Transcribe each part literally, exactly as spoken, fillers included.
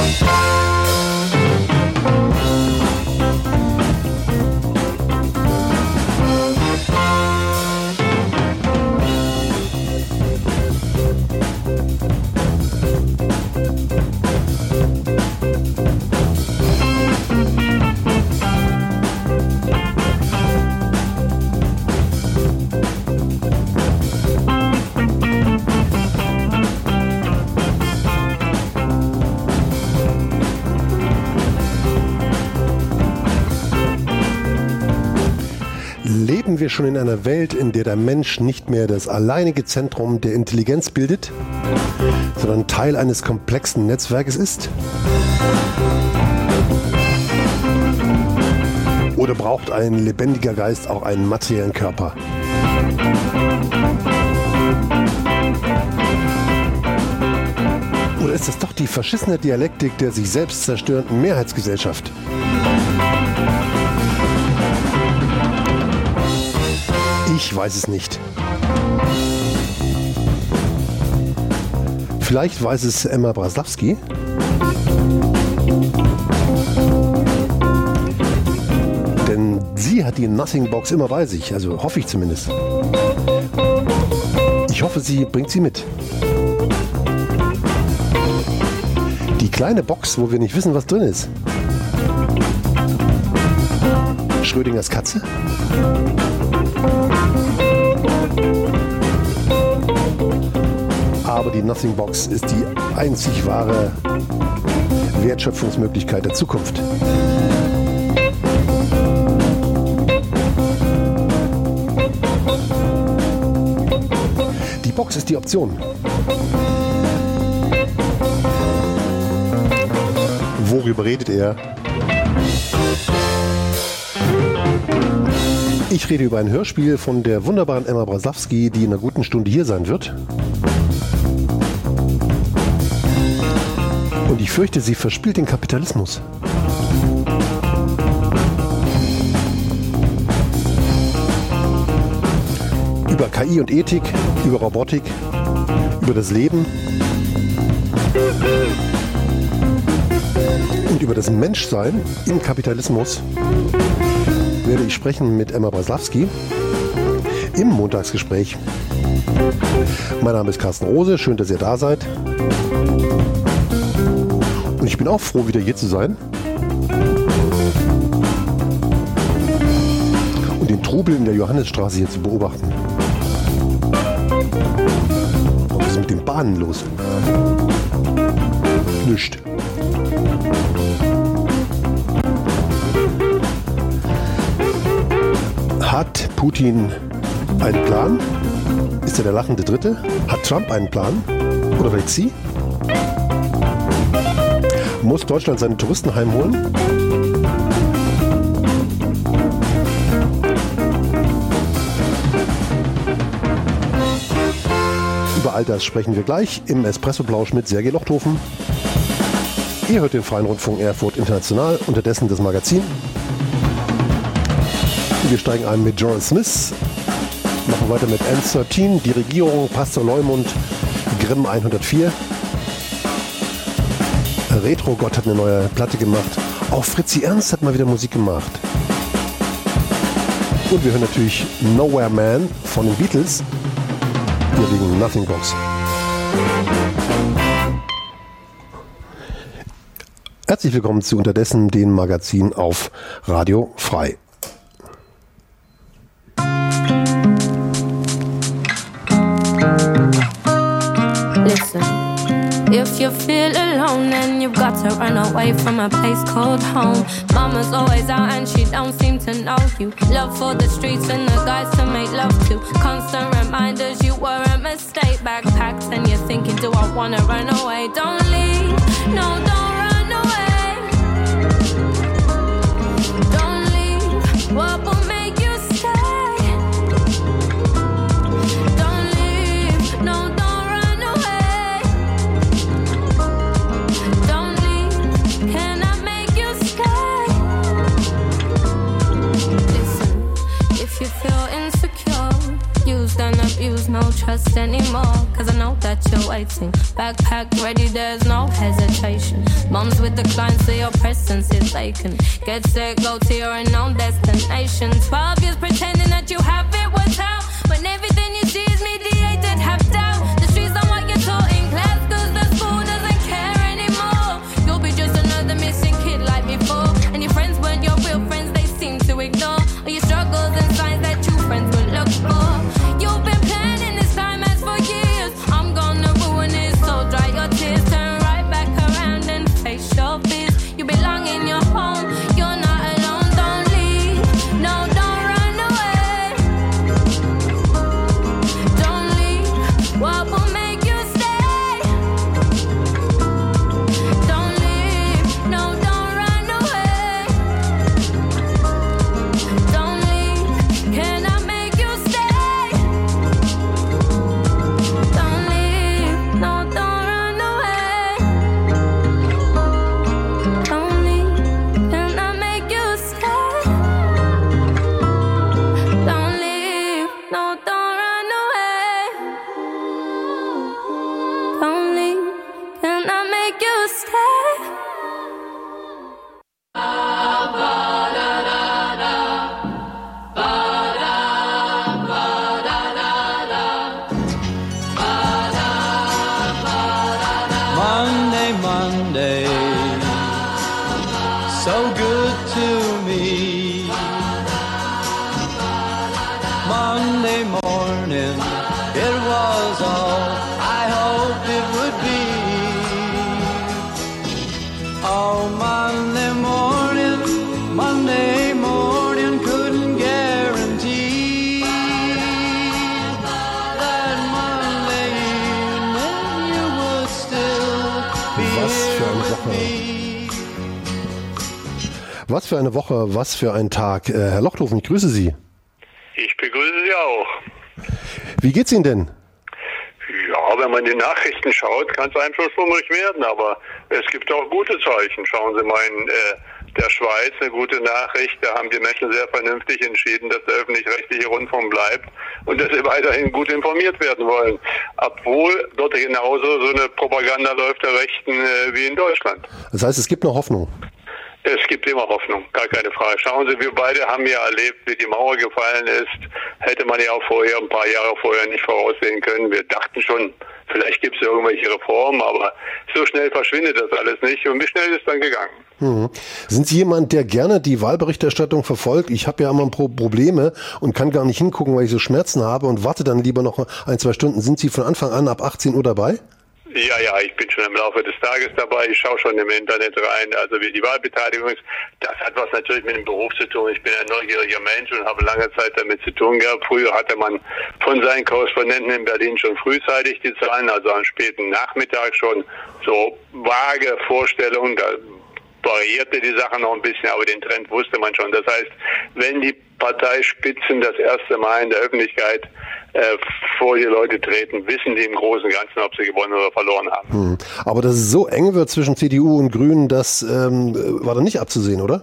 Leben wir schon in einer Welt, in der der Mensch nicht mehr das alleinige Zentrum der Intelligenz bildet, sondern Teil eines komplexen Netzwerkes ist? Oder braucht ein lebendiger Geist auch einen materiellen Körper? Oder ist das doch die verschissene Dialektik der sich selbst zerstörenden Mehrheitsgesellschaft? Ich weiß es nicht. Vielleicht weiß es Emma Braslawski. Denn sie hat die Nothing Box immer bei sich, also hoffe ich zumindest. Ich hoffe, sie bringt sie mit. Die kleine Box, wo wir nicht wissen, was drin ist. Schrödingers Katze? Aber die Nothing Box ist die einzig wahre Wertschöpfungsmöglichkeit der Zukunft. Die Box ist die Option. Worüber redet er? Ich rede über ein Hörspiel von der wunderbaren Emma Braslawski, die in einer guten Stunde hier sein wird. Und ich fürchte, sie verspielt den Kapitalismus. Über K I und Ethik, über Robotik, über das Leben und über das Menschsein im Kapitalismus werde ich sprechen mit Emma Braslawski im Montagsgespräch. Mein Name ist Carsten Rose, schön, dass ihr da seid. Und ich bin auch froh, wieder hier zu sein. Und den Trubel in der Johannesstraße hier zu beobachten. Was ist mit den Bahnen los? Nischt. Hat Putin einen Plan? Ist er der lachende Dritte? Hat Trump einen Plan? Oder vielleicht sie? Muss Deutschland seine Touristen heimholen? Über all das sprechen wir gleich im Espresso-Plausch mit Sergej Lochthofen. Ihr hört den Freien Rundfunk Erfurt International, unterdessen das Magazin. Wir steigen ein mit Jordan Smith, machen weiter mit N dreizehn, die Regierung, Pastor Leumund, Grimm hundertvier. Retro Gott hat eine neue Platte gemacht. Auch Fritzi Ernst hat mal wieder Musik gemacht. Und wir hören natürlich Nowhere Man von den Beatles. Hier wegen Nothing Box. Herzlich willkommen zu Unterdessen, dem Magazin auf Radio Frei. Listen, if you feel alone then you've got to run away from a place called home. Mama's always out and she don't seem to know you. Love for the streets and the guys to make love to. Constant reminders you were a mistake. Backpacked and you're thinking, do I wanna run away? Don't leave, no, don't run away. Don't leave, what will make you stay? Don't leave, no, don't. You feel insecure, used and abused, no trust anymore. Cause I know that you're waiting, backpack ready, there's no hesitation. Moms with the clients, so your presence is vacant. Get set, go to your unknown destination. Twelve years pretending that you have it worked out, when everything you see is mediated, have doubt. The streets don't want you taught in class, cause the school doesn't care anymore. You'll be just another missing kid like before, and your friends weren't your real friends, they seem to ignore all your struggles and signs that true friends will look for. You've been planning this climax for years. I'm gonna ruin it, so dry your tears, turn right back around and face your fears. You belong in your home, you're not alone, don't leave, no, don't run away. Don't leave, what will make you stay? Don't leave, no, don't run away. Don't leave, can I make you stay? Don't leave, no, don't run away. Don't leave, can I make you stay? Don't leave, no, don't run away. Don't leave, can I make you stay? Monday, Monday, so good to me. Monday morning, it was all I hoped it would be. Oh, Monday morning, Monday morning, couldn't guarantee that Monday evening you would still be Was für here eine with Woche. me. Was für eine Woche, was für ein Tag. Äh, Herr Lochthofen, ich grüße Sie. Ich begrüße Sie auch. Wie geht's Ihnen denn? Ja, wenn man die Nachrichten schaut, kann es einem schon schwummrig werden, aber es gibt auch gute Zeichen. Schauen Sie mal in äh, der Schweiz, eine gute Nachricht, da haben die Menschen sehr vernünftig entschieden, dass der öffentlich-rechtliche Rundfunk bleibt und dass sie weiterhin gut informiert werden wollen. Obwohl dort genauso so eine Propaganda läuft der Rechten äh, wie in Deutschland. Das heißt, es gibt noch Hoffnung. Es gibt immer Hoffnung, gar keine Frage. Schauen Sie, wir beide haben ja erlebt, wie die Mauer gefallen ist. Hätte man ja auch vorher, ein paar Jahre vorher nicht voraussehen können. Wir dachten schon, vielleicht gibt es irgendwelche Reformen, aber so schnell verschwindet das alles nicht. Und wie schnell ist es dann gegangen? Mhm. Sind Sie jemand, der gerne die Wahlberichterstattung verfolgt? Ich habe ja immer Pro- Probleme und kann gar nicht hingucken, weil ich so Schmerzen habe und warte dann lieber noch ein, zwei Stunden. Sind Sie von Anfang an ab achtzehn Uhr dabei? Ja, ja, ich bin schon im Laufe des Tages dabei. Ich schaue schon im Internet rein. Also wie die Wahlbeteiligung ist, das hat was natürlich mit dem Beruf zu tun. Ich bin ein neugieriger Mensch und habe lange Zeit damit zu tun gehabt. Früher hatte man von seinen Korrespondenten in Berlin schon frühzeitig die Zahlen, also am späten Nachmittag schon so vage Vorstellungen. Da variierte die Sache noch ein bisschen, aber den Trend wusste man schon. Das heißt, wenn die Parteispitzen das erste Mal in der Öffentlichkeit äh, vor die Leute treten, wissen die im Großen und Ganzen, ob sie gewonnen oder verloren haben. Hm. Aber dass es so eng wird zwischen C D U und Grünen, das ähm, war doch nicht abzusehen, oder?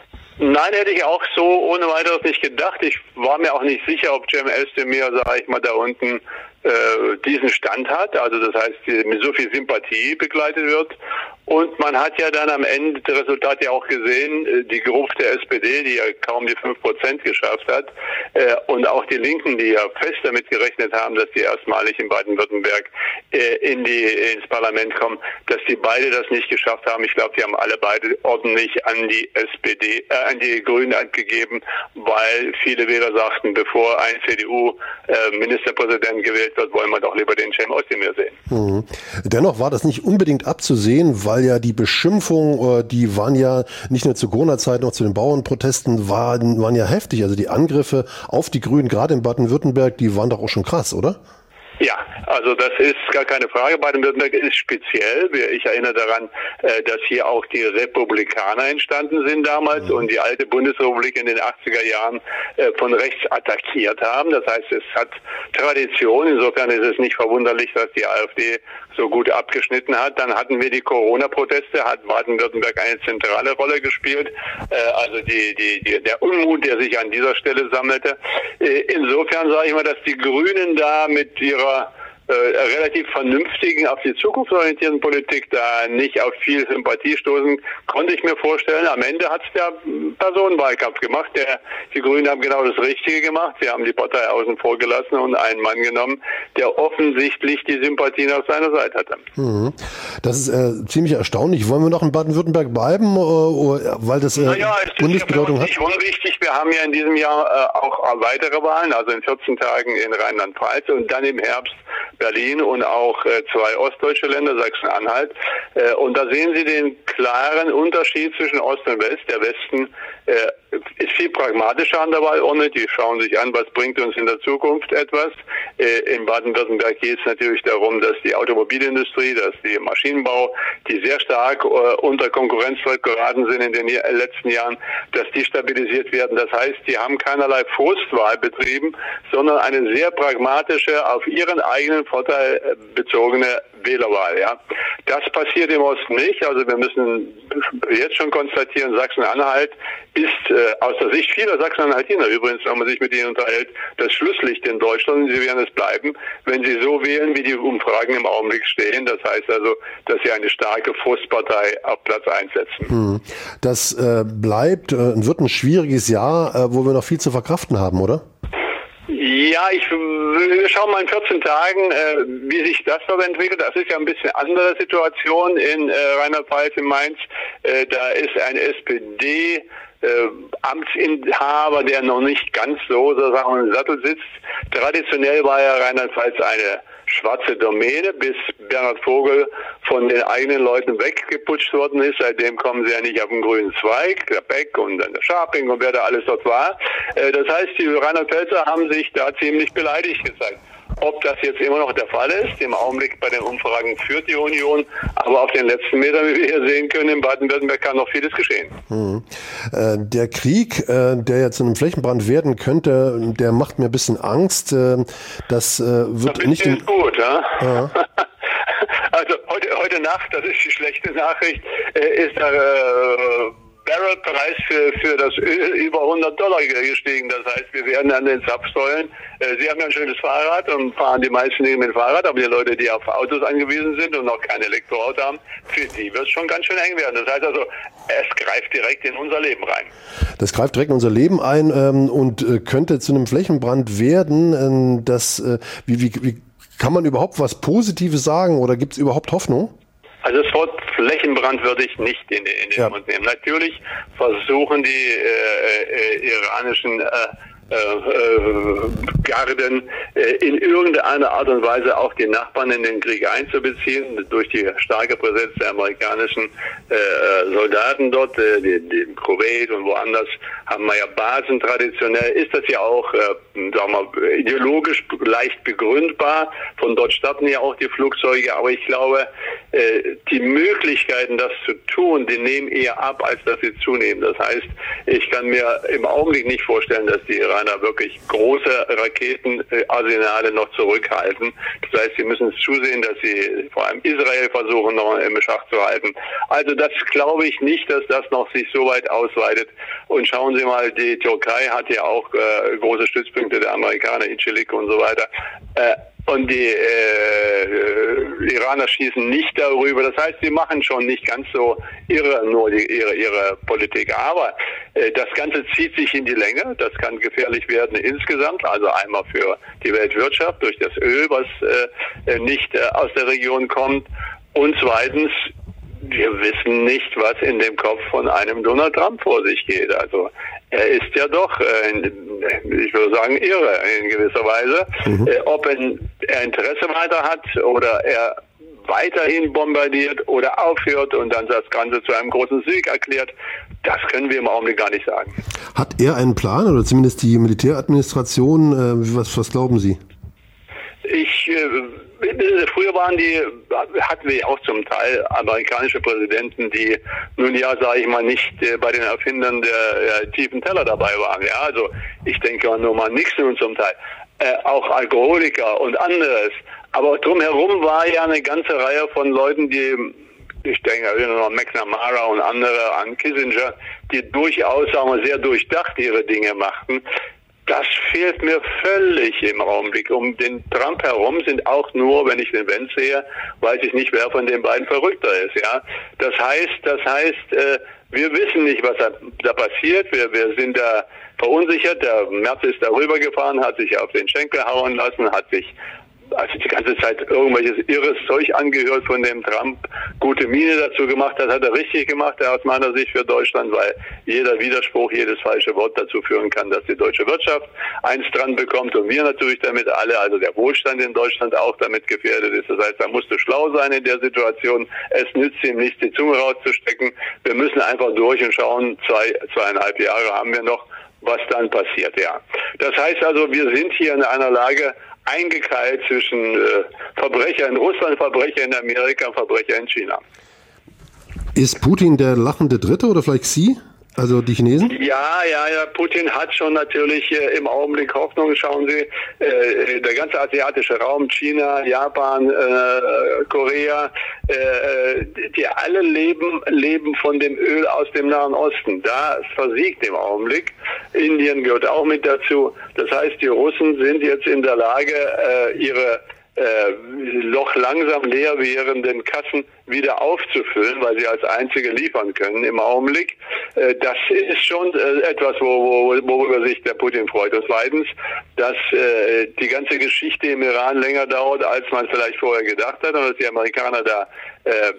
Nein, hätte ich auch so ohne weiteres nicht gedacht. Ich war mir auch nicht sicher, ob Cem Özdemir, sage ich mal, da unten äh, diesen Stand hat. Also das heißt, die mit so viel Sympathie begleitet wird. Und man hat ja dann am Ende das Resultat ja auch gesehen, die Gruppe der S P D, die ja kaum die fünf Prozent geschafft hat, äh, und auch die Linken, die ja fest damit gerechnet haben, dass die erstmalig in Baden-Württemberg äh, in die, ins Parlament kommen, dass die beide das nicht geschafft haben. Ich glaube, die haben alle beide ordentlich an die S P D, äh, an die Grünen abgegeben, weil viele Wähler sagten, bevor ein C D U-Ministerpräsident äh, gewählt wird, wollen wir doch lieber den Cem Özdemir sehen. Mhm. Dennoch war das nicht unbedingt abzusehen, weil ja die Beschimpfungen, die waren ja nicht nur zur Corona-Zeit, noch zu den Bauernprotesten, waren, waren ja heftig. Also die Angriffe auf die Grünen, gerade in Baden-Württemberg, die waren doch auch schon krass, oder? Ja, also das ist gar keine Frage. Baden-Württemberg ist speziell. Ich erinnere daran, dass hier auch die Republikaner entstanden sind damals mhm. und die alte Bundesrepublik in den achtziger Jahren von rechts attackiert haben. Das heißt, es hat Tradition. Insofern ist es nicht verwunderlich, dass die AfD so gut abgeschnitten hat. Dann hatten wir die Corona-Proteste, hat Baden-Württemberg eine zentrale Rolle gespielt. Also die, die, die, der Unmut, der sich an dieser Stelle sammelte. Insofern sage ich mal, dass die Grünen da mit ihrer äh, relativ vernünftigen, auf die Zukunft orientierten Politik da nicht auf viel Sympathie stoßen, konnte ich mir vorstellen. Am Ende hat es der Personenwahlkampf gemacht. Der, die Grünen haben genau das Richtige gemacht. Sie haben die Partei außen vor gelassen und einen Mann genommen, der offensichtlich die Sympathien auf seiner Seite hatte. Mhm. Das ist äh, ziemlich erstaunlich. Wollen wir noch in Baden-Württemberg bleiben, oder, weil das äh, naja, es Bundesbedeutung hat? Nicht unwichtig. Wir haben ja in diesem Jahr äh, auch weitere Wahlen, also in vierzehn Tagen in Rheinland-Pfalz und dann im Herbst Berlin und auch äh, zwei ostdeutsche Länder, Sachsen-Anhalt. Äh, und da sehen Sie den klaren Unterschied zwischen Ost und West. Der Westen äh, ist viel pragmatischer an der Wahlurne. Die schauen sich an, was bringt uns in der Zukunft etwas. Äh, in Baden-Württemberg geht es natürlich darum, dass die Automobilindustrie, dass die Maschinenbau, die sehr stark äh, unter Konkurrenzdruck geraten sind in den letzten Jahren, dass die stabilisiert werden. Das heißt, die haben keinerlei Frustwahl betrieben, sondern eine sehr pragmatische, auf ihren eigenen Vorteil bezogene Wählerwahl. Ja, das passiert im Osten nicht. Also wir müssen jetzt schon konstatieren, Sachsen-Anhalt ist äh, aus der Sicht vieler Sachsen-Anhaltiner übrigens, wenn man sich mit ihnen unterhält, das Schlusslicht in Deutschland. Sie werden es bleiben, wenn sie so wählen, wie die Umfragen im Augenblick stehen. Das heißt also, dass sie eine starke Frustpartei auf Platz eins setzen. Hm. Das äh, bleibt, äh, wird ein schwieriges Jahr, äh, wo wir noch viel zu verkraften haben, oder? Ja, ich wir schauen mal in vierzehn Tagen, äh, wie sich das dort entwickelt. Das ist ja ein bisschen andere Situation in äh, Rheinland-Pfalz, in Mainz. Äh, da ist ein S P D äh, Amtsinhaber, der noch nicht ganz so sozusagen im Sattel sitzt. Traditionell war ja Rheinland-Pfalz eine schwarze Domäne, bis Bernhard Vogel von den eigenen Leuten weggeputscht worden ist. Seitdem kommen sie ja nicht auf den grünen Zweig, der Beck und dann der Scharping und wer da alles dort war. Das heißt, die Rheinland-Pfälzer haben sich da ziemlich beleidigt gezeigt. Ob das jetzt immer noch der Fall ist, im Augenblick bei den Umfragen führt die Union, aber auf den letzten Metern, wie wir hier sehen können, in Baden-Württemberg kann noch vieles geschehen. Hm. Äh, der Krieg, äh, der jetzt zu einem Flächenbrand werden könnte, der macht mir ein bisschen Angst. Äh, das äh, wird das nicht... ist gut, ja? Ja. Also heute, heute Nacht, das ist die schlechte Nachricht, äh, ist der äh, Barrelpreis für, für das Öl über hundert Dollar gestiegen. Das heißt, wir werden an den Zapfsäulen. Äh, Sie haben ja ein schönes Fahrrad und fahren die meisten mit dem Fahrrad, aber die Leute, die auf Autos angewiesen sind und noch kein Elektroauto haben, für die wird es schon ganz schön eng werden. Das heißt also, es greift direkt in unser Leben rein. Das greift direkt in unser Leben ein ähm, und äh, könnte zu einem Flächenbrand werden. Ähm, das, äh, wie, wie, wie kann man überhaupt was Positives sagen oder gibt es überhaupt Hoffnung? Also das Wort Flächenbrand würde ich nicht in, in den ja. Mund nehmen. Natürlich versuchen die äh, äh, iranischen äh, äh, Garden äh, in irgendeiner Art und Weise auch die Nachbarn in den Krieg einzubeziehen. Durch die starke Präsenz der amerikanischen äh, Soldaten dort, äh, die, die in Kuwait und woanders haben wir ja Basen traditionell. Ist das ja auch, äh, sagen wir, ideologisch leicht begründbar. Von dort starten ja auch die Flugzeuge. Aber ich glaube, äh, die Möglichkeiten, das zu tun, die nehmen eher ab, als dass sie zunehmen. Das heißt, ich kann mir im Augenblick nicht vorstellen, dass die Iraner wirklich große Raketenarsenale noch zurückhalten. Das heißt, sie müssen zusehen, dass sie vor allem Israel versuchen, noch im Schach zu halten. Also das glaube ich nicht, dass das noch sich so weit ausweitet. Und schauen Sie mal, die Türkei hat ja auch äh, große Stützpunkte der Amerikaner, Incirlik und so weiter. Äh, Und die äh, Iraner schießen nicht darüber. Das heißt, sie machen schon nicht ganz so irre, nur die, ihre, ihre Politik. Aber äh, das Ganze zieht sich in die Länge. Das kann gefährlich werden insgesamt. Also einmal für die Weltwirtschaft durch das Öl, was äh, nicht äh, aus der Region kommt. Und zweitens, wir wissen nicht, was in dem Kopf von einem Donald Trump vor sich geht. Also er ist ja doch, äh, ich würde sagen, irre in gewisser Weise. Mhm. Äh, ob er Interesse weiter hat oder er weiterhin bombardiert oder aufhört und dann das Ganze zu einem großen Sieg erklärt, das können wir im Augenblick gar nicht sagen. Hat er einen Plan oder zumindest die Militäradministration? Äh, was, was glauben Sie? Ich... Äh, Früher waren die, hatten wir auch zum Teil amerikanische Präsidenten, die nun ja, sage ich mal, nicht äh, bei den Erfindern der ja, tiefen Teller dabei waren. Ja, also ich denke an Norman Nixon zum Teil, äh, auch Alkoholiker und anderes. Aber drumherum war ja eine ganze Reihe von Leuten, die, ich denke an McNamara und andere, an Kissinger, die durchaus, sagen wir, sehr durchdacht ihre Dinge machten. das fehlt mir völlig im Augenblick. Um den Trump herum sind auch nur, wenn ich den Vance sehe, weiß ich nicht, wer von den beiden verrückter ist. Ja, das heißt, das heißt, äh, wir wissen nicht, was da, da passiert. Wir, wir sind da verunsichert. Der Merz ist darüber gefahren, hat sich auf den Schenkel hauen lassen, hat sich also die ganze Zeit irgendwelches irres Zeug angehört von dem Trump, gute Miene dazu gemacht hat, hat er richtig gemacht, er aus meiner Sicht für Deutschland, weil jeder Widerspruch, jedes falsche Wort dazu führen kann, dass die deutsche Wirtschaft eins dran bekommt und wir natürlich damit alle, also der Wohlstand in Deutschland auch damit gefährdet ist. Das heißt, da musst du schlau sein in der Situation. Es nützt ihm nichts, die Zunge rauszustecken. Wir müssen einfach durch und schauen, zwei, zweieinhalb Jahre haben wir noch, was dann passiert, ja. Das heißt also, wir sind hier in einer Lage, eingekeilt zwischen äh, Verbrecher in Russland, Verbrecher in Amerika, Verbrecher in China. Ist Putin der lachende Dritte oder vielleicht Xi? Also die Chinesen? Ja, ja, ja. Putin hat schon natürlich äh, im Augenblick Hoffnung. Schauen Sie, äh, der ganze asiatische Raum, China, Japan, äh, Korea, äh, die alle leben, leben von dem Öl aus dem Nahen Osten. Da versiegt im Augenblick. Indien gehört auch mit dazu. Das heißt, die Russen sind jetzt in der Lage, äh, ihre äh, noch langsam leer werdenden Kassen wieder aufzufüllen, weil sie als einzige liefern können im Augenblick. Äh, das ist schon äh, etwas, wo, wo, worüber sich der Putin freut. Und zweitens, dass äh, die ganze Geschichte im Iran länger dauert, als man vielleicht vorher gedacht hat, und dass die Amerikaner da äh,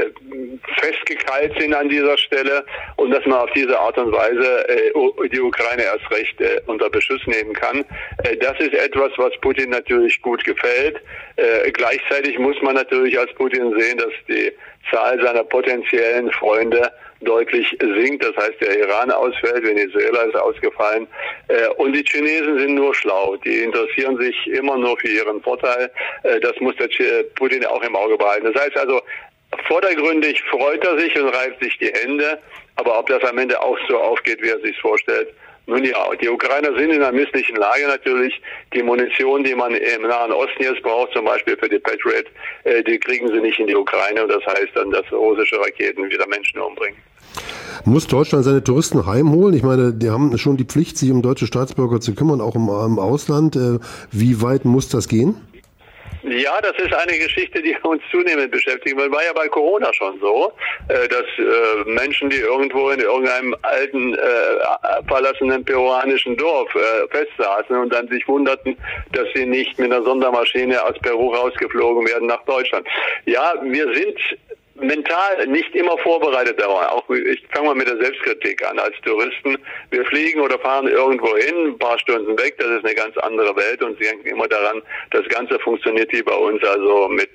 festgekeilt sind an dieser Stelle und dass man auf diese Art und Weise äh, die Ukraine erst recht äh, unter Beschuss nehmen kann. Äh, das ist etwas, was Putin natürlich gut gefällt. Äh, gleichzeitig muss man natürlich als Putin sehen, dass die Zahl seiner potenziellen Freunde deutlich sinkt. Das heißt, der Iran ausfällt, Venezuela ist ausgefallen. Äh, und die Chinesen sind nur schlau. Die interessieren sich immer nur für ihren Vorteil. Äh, das muss der Putin auch im Auge behalten. Das heißt also, vordergründig freut er sich und reibt sich die Hände. Aber ob das am Ende auch so aufgeht, wie er sich vorstellt, nun ja, die Ukrainer sind in einer misslichen Lage natürlich. Die Munition, die man im Nahen Osten jetzt braucht, zum Beispiel für die Patriot, äh, die kriegen sie nicht in die Ukraine. Und das heißt dann, dass russische Raketen wieder Menschen umbringen. Muss Deutschland seine Touristen heimholen? Ich meine, die haben schon die Pflicht, sich um deutsche Staatsbürger zu kümmern, auch im, im Ausland. Äh, wie weit muss das gehen? Ja, das ist eine Geschichte, die uns zunehmend beschäftigt. Man war ja bei Corona schon so, dass äh, Menschen, die irgendwo in irgendeinem alten, äh, verlassenen peruanischen Dorf äh, festsaßen und dann sich wunderten, dass sie nicht mit einer Sondermaschine aus Peru rausgeflogen werden nach Deutschland. Ja, wir sind mental nicht immer vorbereitet darauf. Auch ich fange mal mit der Selbstkritik an. Als Touristen, wir fliegen oder fahren irgendwo hin, ein paar Stunden weg, das ist eine ganz andere Welt und sie denken immer daran, das Ganze funktioniert wie bei uns, also mit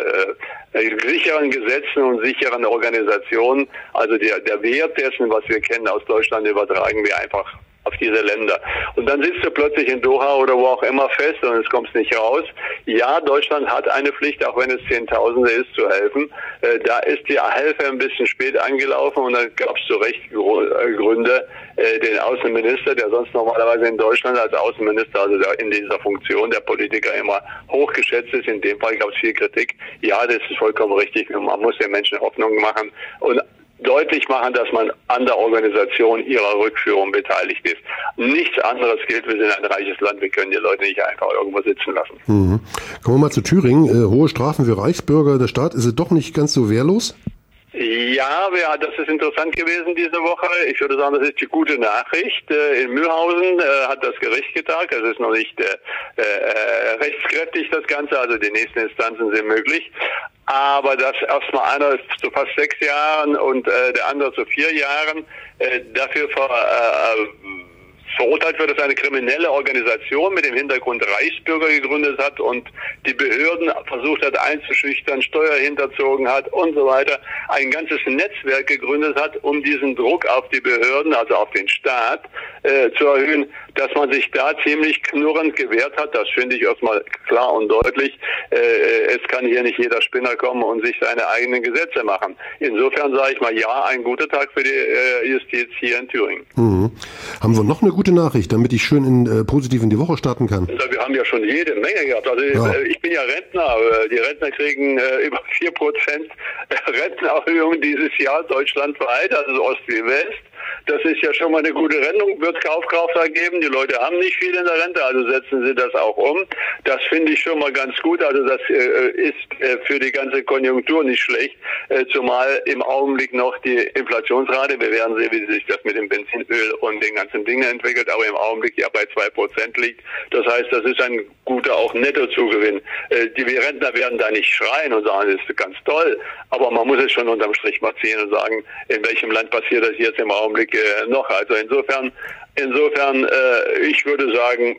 äh, sicheren Gesetzen und sicheren Organisationen. Also der, der Wert dessen, was wir kennen aus Deutschland, übertragen wir einfach auf diese Länder. Und dann sitzt du plötzlich in Doha oder wo auch immer fest und es kommt nicht raus. Ja, Deutschland hat eine Pflicht, auch wenn es Zehntausende ist, zu helfen. Äh, da ist die Hilfe ein bisschen spät angelaufen und dann gab es zu Recht Gründe, äh, den Außenminister, der sonst normalerweise in Deutschland als Außenminister, also in dieser Funktion der Politiker immer hochgeschätzt ist. In dem Fall gab es viel Kritik. Ja, das ist vollkommen richtig. Man muss den Menschen Hoffnung machen und deutlich machen, dass man an der Organisation ihrer Rückführung beteiligt ist. Nichts anderes gilt, wir sind ein reiches Land, wir können die Leute nicht einfach irgendwo sitzen lassen. Mhm. Kommen wir mal zu Thüringen. Äh, hohe Strafen für Reichsbürger. Der Staat ist es doch nicht ganz so wehrlos? Ja, ja, das ist interessant gewesen diese Woche. Ich würde sagen, das ist die gute Nachricht. In Mühlhausen äh, hat das Gericht getagt. Es ist noch nicht äh, äh, rechtskräftig, das Ganze. Also die nächsten Instanzen sind möglich. Aber dass erstmal einer zu fast sechs Jahren und äh, der andere zu vier Jahren äh, dafür ver, äh, verurteilt wird, dass eine kriminelle Organisation mit dem Hintergrund Reichsbürger gegründet hat und die Behörden versucht hat einzuschüchtern, Steuer hinterzogen hat und so weiter, ein ganzes Netzwerk gegründet hat, um diesen Druck auf die Behörden, also auf den Staat, äh, zu erhöhen, dass man sich da ziemlich knurrend gewehrt hat. Das finde ich erstmal klar und deutlich. Äh, es kann hier nicht jeder Spinner kommen und sich seine eigenen Gesetze machen. Insofern sage ich mal, ja, ein guter Tag für die äh, Justiz hier in Thüringen. Mhm. Haben wir noch eine gute Nachricht, damit ich schön in, äh, positiv in die Woche starten kann? Also wir haben ja schon jede Menge gehabt. Also ja. Ich bin ja Rentner. Die Rentner kriegen äh, über vier Prozent Rentenerhöhung dieses Jahr deutschlandweit, also Ost wie West. Das ist ja schon mal eine gute Rendung, wird es Kaufkraft geben. Die Leute haben nicht viel in der Rente, also setzen sie das auch um. Das finde ich schon mal ganz gut. Also das äh, ist äh, für die ganze Konjunktur nicht schlecht, äh, zumal im Augenblick noch die Inflationsrate, wir werden sehen, wie sich das mit dem Benzin, Öl und den ganzen Dingen entwickelt, aber im Augenblick ja bei zwei Prozent liegt. Das heißt, das ist ein guter auch Nettozugewinn. Äh, die Rentner werden da nicht schreien und sagen, das ist ganz toll, aber man muss es schon unterm Strich mal ziehen und sagen, in welchem Land passiert das jetzt im Augenblick äh, noch. Also insofern, insofern, äh, ich würde sagen,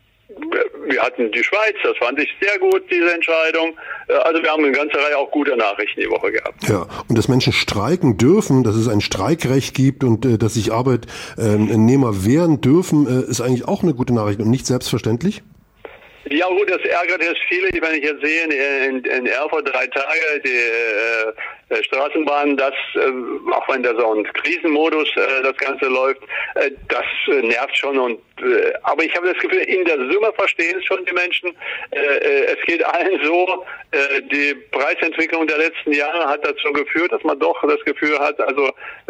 wir hatten die Schweiz, das fand ich sehr gut, diese Entscheidung. Also wir haben eine ganze Reihe auch guter Nachrichten die Woche gehabt. Ja, und dass Menschen streiken dürfen, dass es ein Streikrecht gibt und äh, dass sich Arbeitnehmer wehren dürfen, äh, ist eigentlich auch eine gute Nachricht und nicht selbstverständlich? Ja gut, das ärgert jetzt viele, wenn ich jetzt sehe, in, in Erfurt drei Tage die äh, Straßenbahn, das, äh, auch wenn da so ein Krisenmodus äh, das Ganze läuft, äh, das äh, nervt schon. Und äh, aber ich habe das Gefühl, in der Summe verstehen es schon die Menschen. Äh, äh, es geht allen so, äh, die Preisentwicklung der letzten Jahre hat dazu geführt, dass man doch das Gefühl hat, also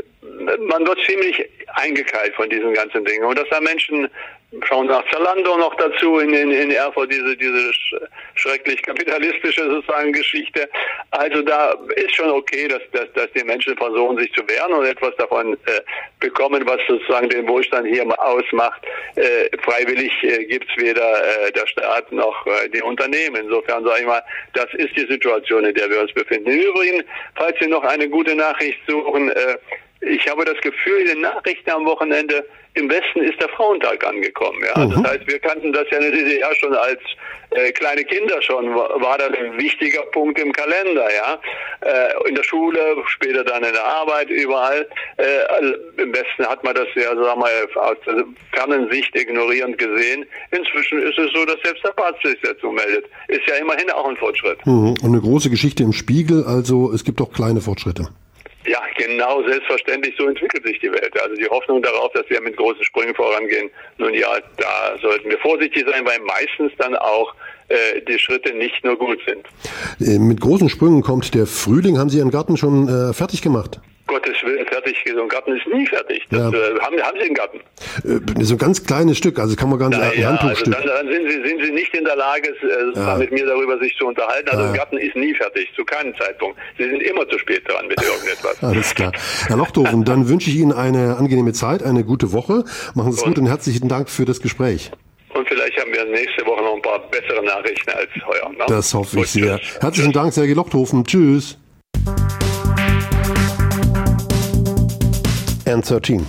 man wird ziemlich eingekeilt von diesen ganzen Dingen. Und dass da Menschen schauen nach Zalando noch dazu in, in, in Erfurt, diese, diese schrecklich kapitalistische sozusagen Geschichte. Also da ist schon okay, dass, dass, dass die Menschen versuchen, sich zu wehren und etwas davon äh, bekommen, was sozusagen den Wohlstand hier ausmacht. Äh, freiwillig äh, gibt es weder äh, der Staat noch äh, die Unternehmen. Insofern sage ich mal, das ist die Situation, in der wir uns befinden. Im Übrigen, falls Sie noch eine gute Nachricht suchen, äh, ich habe das Gefühl, in den Nachrichten am Wochenende, im Westen ist der Frauentag angekommen. Ja? Mhm. Das heißt, wir kannten das ja in der D D R schon als äh, kleine Kinder schon, war, war das ein wichtiger Punkt im Kalender. Ja? Äh, in der Schule, später dann in der Arbeit, überall. Äh, Im Westen hat man das ja, sagen wir mal, aus der fernen Sicht ignorierend gesehen. Inzwischen ist es so, dass selbst der Papst sich dazu meldet. Ist ja immerhin auch ein Fortschritt. Mhm. Und eine große Geschichte im Spiegel, also es gibt auch kleine Fortschritte. Ja, genau, selbstverständlich, so entwickelt sich die Welt. Also die Hoffnung darauf, dass wir mit großen Sprüngen vorangehen, nun ja, da sollten wir vorsichtig sein, weil meistens dann auch äh, die Schritte nicht nur gut sind. Äh, mit großen Sprüngen kommt der Frühling. Haben Sie Ihren Garten schon äh, fertig gemacht? Gottes Willen, fertig. So ein Garten ist nie fertig. Das, ja. äh, haben, haben Sie einen Garten? Äh, so ein ganz kleines Stück, also kann man gar nicht Na, ein ja, Handtuchstück. Also dann, dann sind, Sie, sind Sie nicht in der Lage, äh, ja. mit mir darüber sich zu unterhalten. Also ja. ein Garten ist nie fertig, zu keinem Zeitpunkt. Sie sind immer zu spät dran mit irgendetwas. Alles klar. Herr Lochthofen, dann wünsche ich Ihnen eine angenehme Zeit, eine gute Woche. Machen Sie es gut und herzlichen Dank für das Gespräch. Und vielleicht haben wir nächste Woche noch ein paar bessere Nachrichten als heuer. Ne? Das hoffe ich sehr. Herzlichen Dank, Sergei Lochthofen. Tschüss. N dreizehn.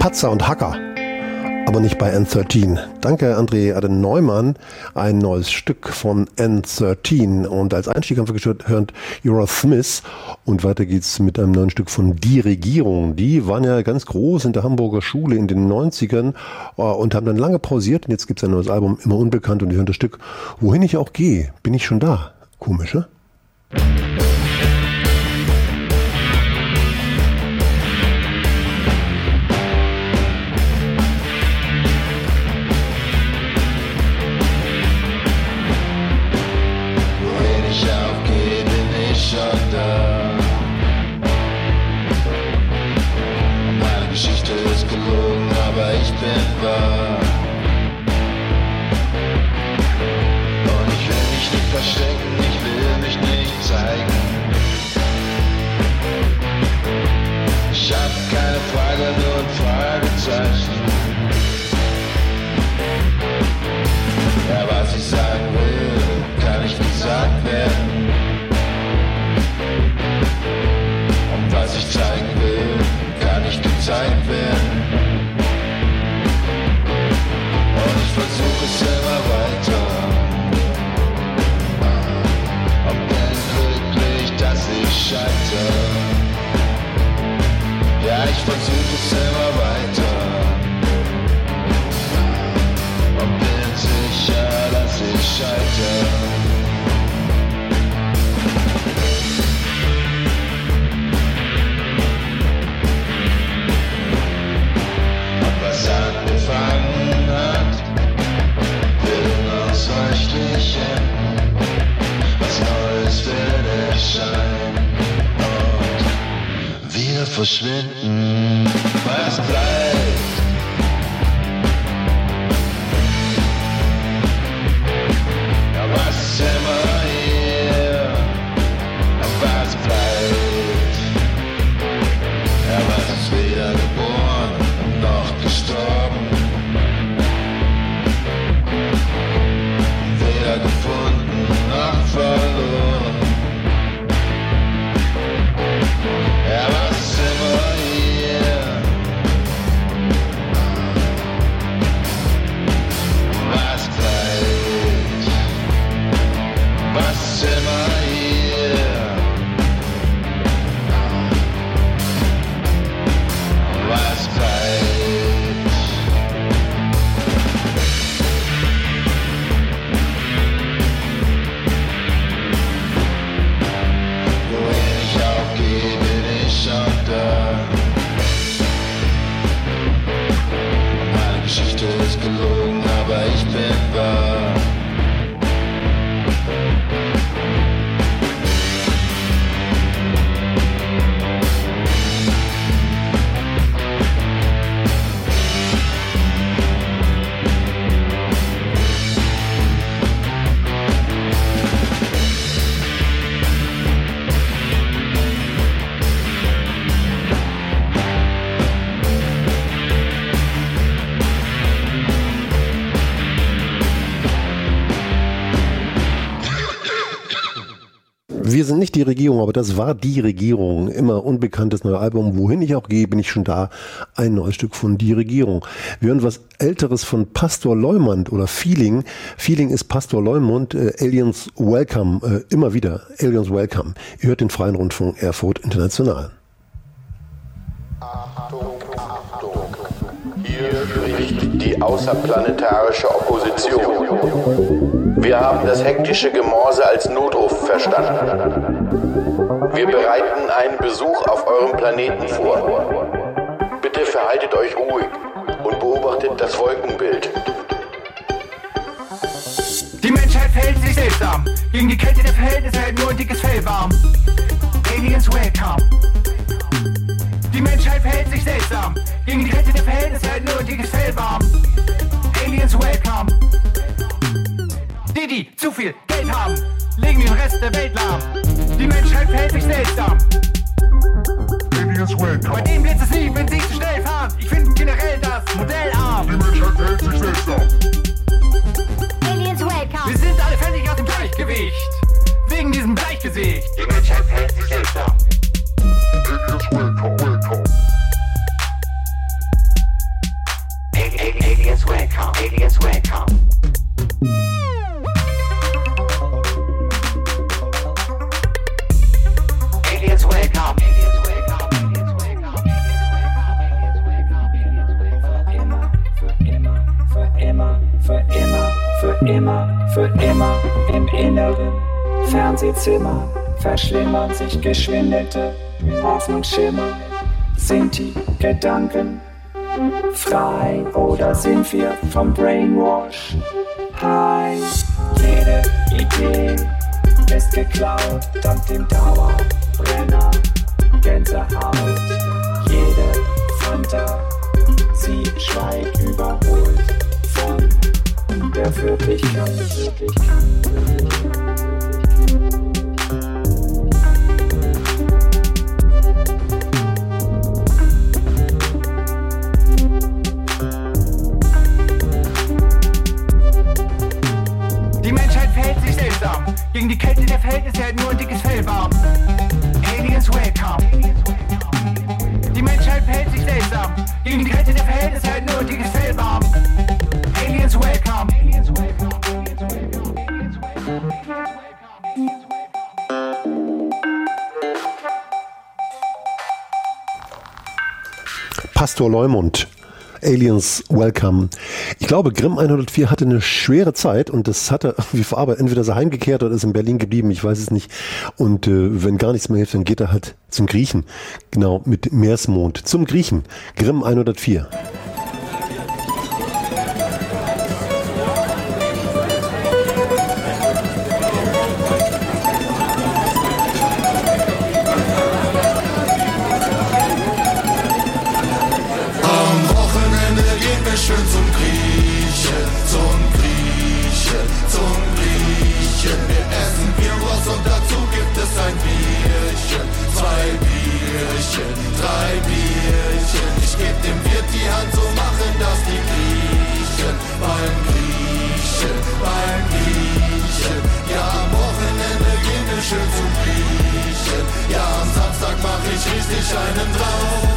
Patzer und Hacker, aber nicht bei N dreizehn. Danke André Aden-Neumann, ein neues Stück von N dreizehn. Und als Einstieg haben wir gehört Eurosmith und weiter geht's mit einem neuen Stück von Die Regierung. Die waren ja ganz groß in der Hamburger Schule in den neunzigern und haben dann lange pausiert und jetzt gibt's ein neues Album, immer unbekannt, und wir hören das Stück Wohin ich auch gehe, bin ich schon da. Komisch, ne? Verschwinden, was bleibt? Ja, was ist immer hier? Was bleibt? Ja, was ist weder geboren noch gestorben? Weder gefunden noch verloren. Ja, was ist immer hier? Was bleibt? Was ist immer hier? Was bleibt? Wohin ich auch gehe, bin ich schon da. Meine Geschichte ist gelogen, aber ich bin wahr. Wir sind nicht die Regierung, aber das war die Regierung. Immer unbekanntes neues Album. Wohin ich auch gehe, bin ich schon da. Ein neues Stück von Die Regierung. Wir hören was Älteres von Pastor Leumund oder Feeling. Feeling ist Pastor Leumund. Äh, Aliens Welcome. Äh, immer wieder. Aliens Welcome. Ihr hört den Freien Rundfunk Erfurt International. Achtung, Achtung. Hier spricht die außerplanetarische Opposition. Wir haben das hektische Gemorse als Notruf verstanden. Wir bereiten einen Besuch auf eurem Planeten vor. Bitte verhaltet euch ruhig und beobachtet das Wolkenbild. Die Menschheit verhält sich seltsam. Gegen die Kälte der Verhältnisse hält nur ein dickes Fell warm. Aliens welcome. Die Menschheit verhält sich seltsam. Gegen die Kälte der Verhältnisse hält nur ein dickes Fell warm. Aliens welcome. Die, die zu viel Geld haben, legen den Rest der Welt lahm. Die Menschheit verhält sich seltsam. Aliens welcome. Bei denen blitzt es nie, wenn sie zu schnell fahren. Ich finde generell das Modell arm. Die Menschheit verhält sich seltsam. Aliens welcome. Wir sind alle völlig aus dem Gleichgewicht. Wegen diesem Bleichgesicht. Die Menschheit verhält sich seltsam. Im inneren Fernsehzimmer verschlimmern sich geschwindelte Hoffnungsschimmer. Sind die Gedanken frei oder sind wir vom Brainwash high? Jede Idee ist geklaut dank dem Dauerbrenner Gänsehaut. Jede Fantasie schweigt überholt von der Wirklichkeit. Die Menschheit verhält sich seltsam. Gegen die Kälte der Verhältnisse hält nur ein dickes Fell warm. Aliens welcome. Die Menschheit verhält sich seltsam. Gegen die Kälte der Verhältnisse hält nur ein dickes Fell warm. Aliens welcome. Aliens welcome. Pastor Leumund, Aliens Welcome. Ich glaube, Grimm hundertvier hatte eine schwere Zeit und das hat er irgendwie verarbeitet. Entweder ist er heimgekehrt oder ist in Berlin geblieben, ich weiß es nicht. Und äh, wenn gar nichts mehr hilft, dann geht er halt zum Griechen. Genau, mit Meeresmond. Zum Griechen. Grimm hundertvier. Schön zum Griechen, zum Griechen, zum Griechen. Wir essen Gyros und dazu gibt es ein Bierchen. Zwei Bierchen, drei Bierchen. Ich geb dem Wirt die Hand, so machen das die Griechen. Beim Griechen, beim Griechen. Ja, am Wochenende gehen wir schön zum Griechen. Ja, am Samstag mach ich richtig einen drauf.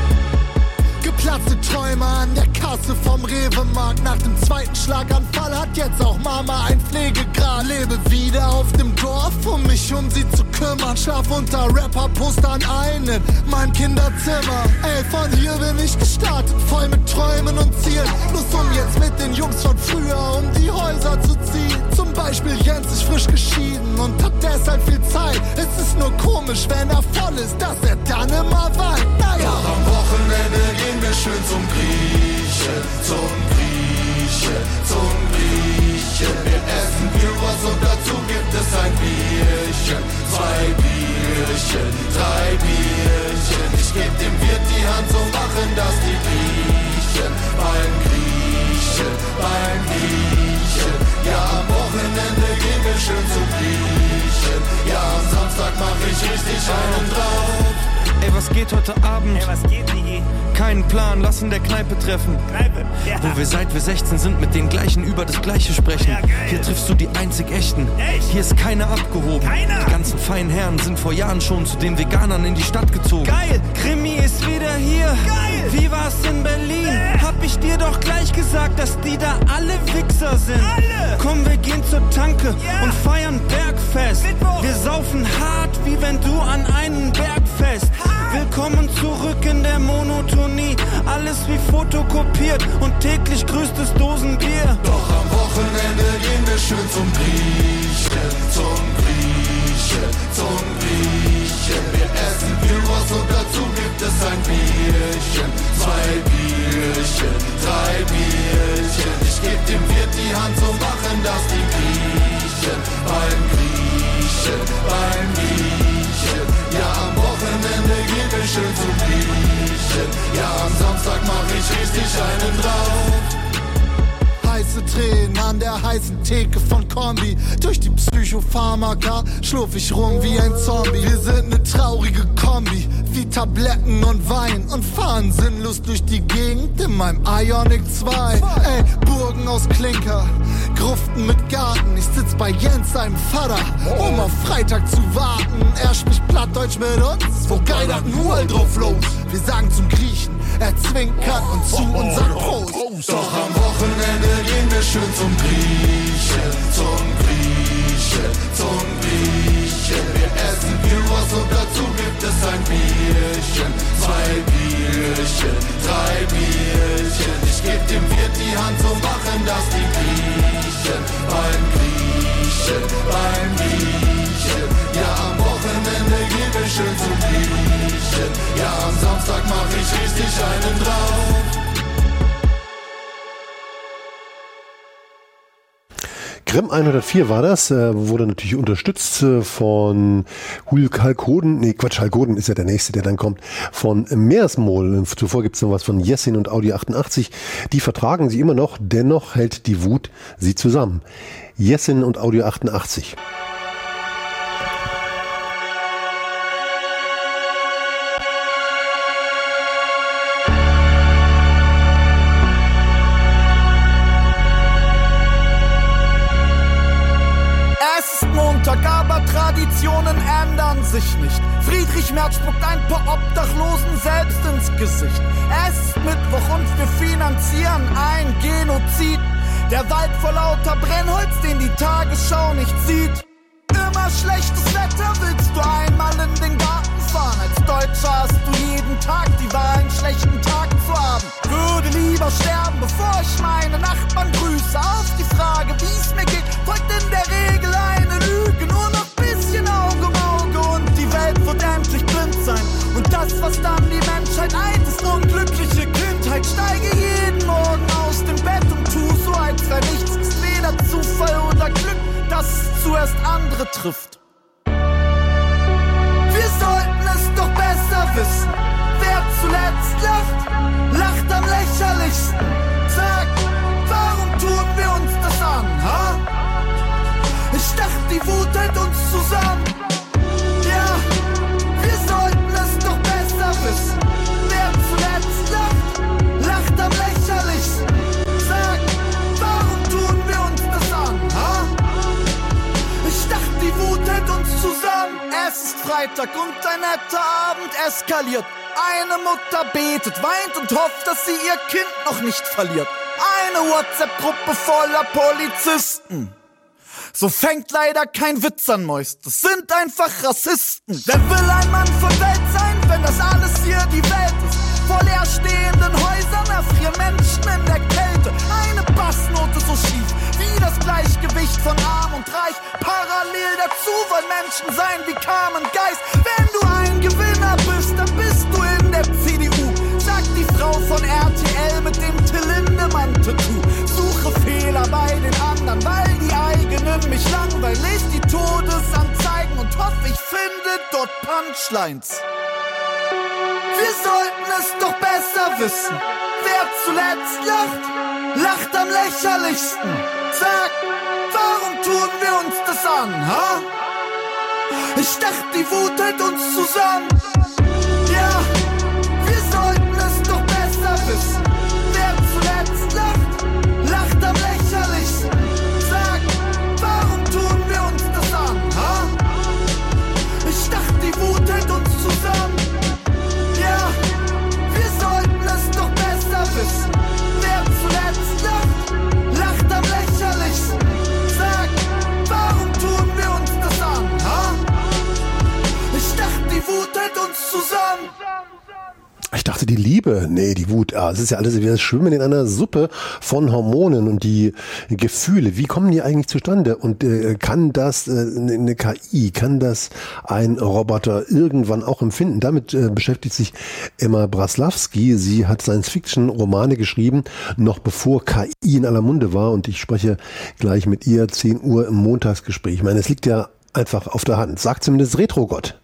Geplatzte Träume an der Kasse vom Rewe-Markt. Nach dem zweiten Schlaganfall hat jetzt auch Mama ein Pflegegrad. Lebe wieder auf dem Dorf, um mich um sie zu kümmern. Schlaf unter Rapper-Postern ein in meinem Kinderzimmer. Ey, von hier bin ich gestartet, voll mit Träumen und Zielen. Bloß um jetzt mit den Jungs von früher um die Häuser zu ziehen. Zum Beispiel Jens ist frisch geschieden und hat deshalb viel Zeit. Es ist nur komisch, wenn er voll ist, dass er dann immer weint. Naja. Doch am Wochenende gehen wir schön zum Griechen, zum Griechen, zum Griechen. Wir essen Gyros und dazu gibt es ein Bierchen. Zwei Bierchen, drei Bierchen. Ich geb dem Wirt die Hand, so machen das die Griechen. Beim Griechen, beim Griechen. Ja, am Wochenende gehen wir schön zum Griechen. Ja, am Samstag mach ich richtig einen drauf. Ey, was geht heute Abend? Ey, was geht, Digi? Keinen Plan, lass in der Kneipe treffen. Kneipe? Ja. Wo wir seit wir sechzehn sind mit den gleichen über das Gleiche sprechen. Ja, geil. Hier triffst du die einzig Echten. Echt? Hier ist keiner abgehoben. Keiner? Die ganzen feinen Herren sind vor Jahren schon zu den Veganern in die Stadt gezogen. Geil! Krimi ist wieder hier. Geil! Wie war's in Berlin? Äh. Hab ich dir doch gleich gesagt, dass die da alle Wichser sind. Alle! Komm, wir gehen zur Tanke Ja. und feiern Bergfest. Mittwoch. Wir saufen hart, wie wenn du an einen Berg fest. Willkommen zurück in der Monotonie. Alles wie fotokopiert und täglich grüßt es Dosenbier. Doch am Wochenende gehen wir schön zum Griechen, zum Griechen, zum Griechen. Wir essen Gyros und dazu gibt es ein Bierchen. Zwei Bierchen, drei Bierchen. Ich geb dem Wirt die Hand, so machen das die Griechen. Beim Griechen, beim Griechen. Ja, am Wochenende gehen wir schön zum Griechen. Ja, am Samstag mach ich richtig einen drauf. Heiße Tränen an der heißen Theke von Kombi. Durch die Psychopharmaka schlurf ich rum wie ein Zombie. Wir sind ne traurige Kombi, wie Tabletten und Wein. Und fahren sinnlos durch die Gegend in meinem Ioniq zwei. Ey, Burgen aus Klinker, Gruften mit Garten. Ich sitz bei Jens, seinem Vater, um auf Freitag zu warten. Er spricht Plattdeutsch mit uns, wo geil dat nur drauf los. Wir sagen zum Griechen, er zwinkert uns zu und sagt Prost. Doch am Wochenende gehen wir schön zum Griechen, zum Griechen, zum Griechen. Wir essen Gyros und dazu gibt es ein Bier. Bierchen, zwei Bierchen, drei Bierchen. Ich geb dem Wirt die Hand, so machen das die Griechen. Beim Griechen, beim Griechen. Ja, am Wochenende geh ich schön zum Griechen. Ja, am Samstag mach ich richtig einen drauf. Grimm hundertvier war das, äh, wurde natürlich unterstützt äh, von Hulk Halkoden, nee Quatsch, Halkoden ist ja der nächste, der dann kommt, von Meersmol. Zuvor gibt es noch was von Jessin und Audio achtundachtzig, die vertragen sie immer noch, dennoch hält die Wut sie zusammen. Jessin und Audio achtundachtzig. Aber Traditionen ändern sich nicht. Friedrich Merz spuckt ein paar Obdachlosen selbst ins Gesicht. Es ist Mittwoch und wir finanzieren ein Genozid. Der Wald vor lauter Brennholz, den die Tagesschau nicht sieht. Immer schlechtes Wetter, willst du einmal in den Garten fahren? Als Deutscher hast du jeden Tag die Wahl, einen schlechten Tag zu haben. Würde lieber sterben, bevor ich meine Nachbarn grüße. Auf die Frage, wie es mir geht, folgt in der Regel eine Lüge. Nur noch ein bisschen Auge um Auge und die Welt wird endlich blind sein. Und das, was dann die Menschheit eint, ist unglückliche Kindheit. Steige jeden Morgen aus dem Bett und tu so, als wäre nichts ist. Weder Zufall oder Glück, dass es zuerst andere trifft. Wir sollten es doch besser wissen. Wer zuletzt lacht, lacht am lächerlichsten. Sag, warum tun wir uns das an, ha? Ich dachte, die Wut hält uns zusammen. Ja, wir sollten es doch besser wissen. Wer zuletzt lacht, lacht am lächerlichsten. Sag, warum tun wir uns das an, ha? Ich dachte, die Wut hält uns zusammen. Es ist Freitag und ein netter Abend eskaliert. Eine Mutter betet, weint und hofft, dass sie ihr Kind noch nicht verliert. Eine WhatsApp-Gruppe voller Polizisten. So fängt leider kein Witz an, Moist. Das sind einfach Rassisten. Wer will ein Mann von Welt sein, wenn das alles hier die Welt ist? Vor leer stehenden Häusern erfrieren Menschen in der Kälte. Eine Bassnote so schief wie das Gleichgewicht von Arm und Reich. Parallel dazu wollen Menschen sein wie Carmen Geist. Wenn du ein Gewinner bist, dann bist du in der C D U. Sagt die Frau von R T L mit dem Till Lindemann-Tattoo. Suche Fehler bei den anderen, weil die eigenen mich langweilen. Lest die Todesanzeigen und hoffe, ich finde dort Punchlines. Wir sollten es doch besser wissen. Wer zuletzt lacht, lacht am lächerlichsten. Sag, warum tun wir uns das an, ha? Ich dachte, die Wut hält uns zusammen. Ja, wir sollten es doch besser wissen. Wer zuletzt lacht, lacht am lächerlichsten. Sag, warum tun wir uns das an, ha? Ich dachte, die Wut hält uns zusammen. Ja, wir sollten es doch besser wissen. Wer zuletzt lacht, lacht am lächerlichsten. Sag, warum tun wir uns das an, ha? Ich dachte, die Wut hält uns zusammen. Ich dachte, die Liebe, nee, die Wut, ah, es ist ja alles wie das Schwimmen in einer Suppe von Hormonen und die Gefühle, wie kommen die eigentlich zustande und äh, kann das äh, eine K I, kann das ein Roboter irgendwann auch empfinden? Damit äh, beschäftigt sich Emma Braslawski, sie hat Science-Fiction-Romane geschrieben, noch bevor K I in aller Munde war und ich spreche gleich mit ihr, zehn Uhr im Montagsgespräch. Ich meine, es liegt ja einfach auf der Hand, sagt zumindest Retro-Gott.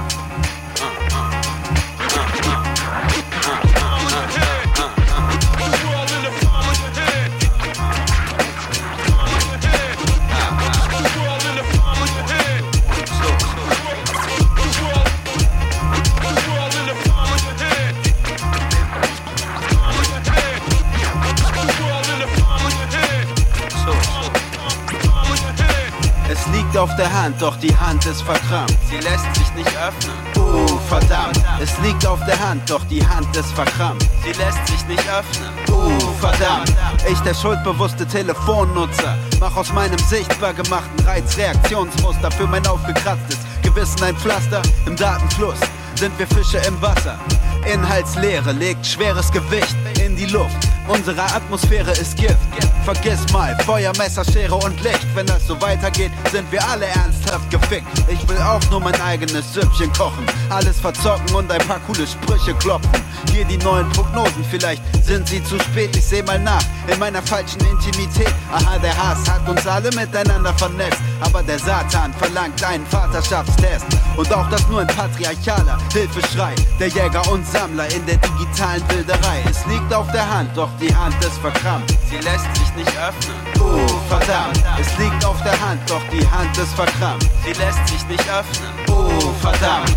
Auf der Hand, doch die Hand ist verkrampft. Sie lässt sich nicht öffnen. Oh, verdammt. Es liegt auf der Hand, doch die Hand ist verkrampft. Sie lässt sich nicht öffnen. Oh, verdammt. Ich, der schuldbewusste Telefonnutzer, mach aus meinem sichtbar gemachten Reiz Reaktionsmuster für mein aufgekratztes Gewissen ein Pflaster im Datenfluss. sind wir Fische im Wasser. Inhaltsleere legt schweres Gewicht in die Luft. Unsere Atmosphäre ist Gift. Vergiss mal Feuer, Messer, Schere und Licht. Wenn das so weitergeht, sind wir alle ernsthaft gefickt. Ich will auch nur mein eigenes Süppchen kochen, alles verzocken und ein paar coole Sprüche klopfen. Hier die neuen Prognosen, vielleicht sind sie zu spät. Ich seh mal nach in meiner falschen Intimität. Aha, der Hass hat uns alle miteinander vernetzt, aber der Satan verlangt einen Vaterschaftstest. Und auch das nur ein patriarchaler Hilfeschrei der Jäger und Sammler in der digitalen Wilderei. Es liegt auf der Hand, doch die Hand ist verkrampft. Sie lässt sich nicht öffnen. Oh, verdammt. Es liegt auf der Hand, doch die Hand ist verkrampft. Sie lässt sich nicht öffnen. Oh, verdammt.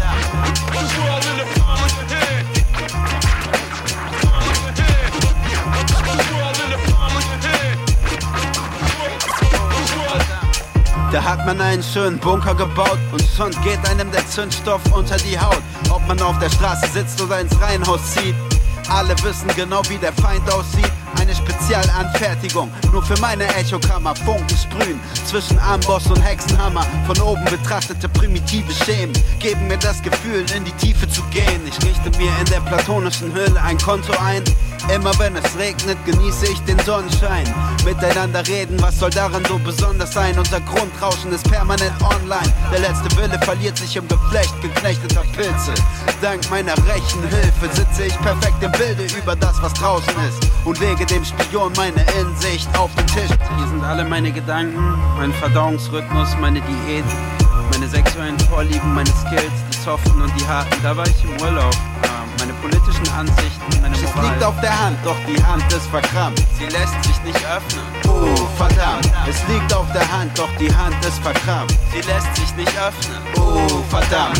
Da hat man einen schönen Bunker gebaut und schon geht einem der Zündstoff unter die Haut. Ob man auf der Straße sitzt oder ins Reihenhaus zieht, alle wissen genau, wie der Feind aussieht. Eine Spezialanfertigung, nur für meine Echokammer. Funken sprühen zwischen Amboss und Hexenhammer. Von oben betrachtete primitive Schemen geben mir das Gefühl, in die Tiefe zu gehen. Ich richte mir in der platonischen Höhle ein Konto ein. Immer wenn es regnet, genieße ich den Sonnenschein. Miteinander reden, was soll daran so besonders sein? Unser Grundrauschen ist permanent online. Der letzte Wille verliert sich im Geflecht geknechteter Pilze. Dank meiner Rechenhilfe sitze ich perfekt im Bilde über das, was draußen ist, und lege dem Spion meine Insicht auf den Tisch. Hier sind alle meine Gedanken, mein Verdauungsrhythmus, meine Diät, meine sexuellen Vorlieben, meine Skills, die soften und die harten. Da war ich im Urlaub. Meine politischen Ansichten, meine Moral. Es liegt auf der Hand, doch die Hand ist verkrampft. Sie lässt sich nicht öffnen. Oh, verdammt. Es liegt auf der Hand, doch die Hand ist verkrampft. Sie lässt sich nicht öffnen. Oh, verdammt.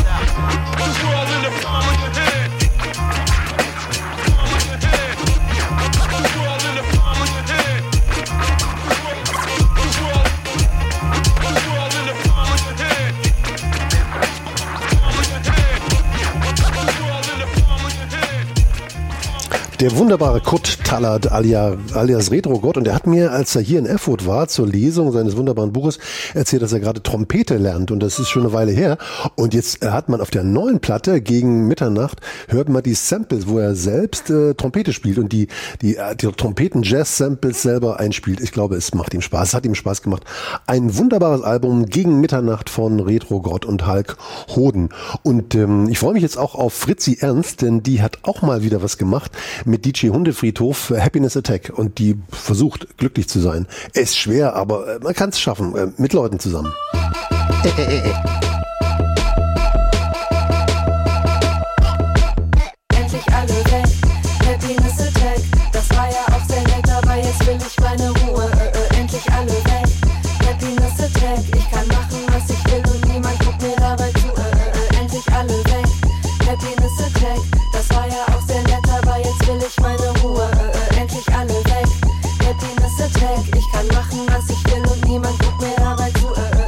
Der wunderbare Kurt Tallard alias Retro-Gott, und er hat mir, als er hier in Erfurt war, zur Lesung seines wunderbaren Buches, erzählt, dass er gerade Trompete lernt, und das ist schon eine Weile her. Und jetzt hat man auf der neuen Platte gegen Mitternacht, hört man die Samples, wo er selbst äh, Trompete spielt und die, die, die Trompeten-Jazz-Samples selber einspielt. Ich glaube, es macht ihm Spaß, es hat ihm Spaß gemacht. Ein wunderbares Album gegen Mitternacht von Retro-Gott und Hulk Hoden. Und ähm, ich freue mich jetzt auch auf Fritzi Ernst, denn die hat auch mal wieder was gemacht mit D J Hundefriedhof, Happiness Attack, und die versucht, glücklich zu sein. Es ist schwer, aber man kann es schaffen, äh, mit Leuten zusammen. Endlich alle weg, Happiness Attack, das war ja auch sehr nett, aber jetzt will ich meine Ruhe. Äh, äh, endlich alle weg, Happiness Attack, ich kann machen, was ich will und niemand guckt mir dabei zu. Äh, äh, endlich alle weg, Happiness Attack, das war ja auch sehr nett, aber jetzt will ich meine Ruhe. Äh, äh, endlich alle weg, Happiness Attack, ich kann machen, was ich will und niemand guckt mir dabei zu. Äh, äh,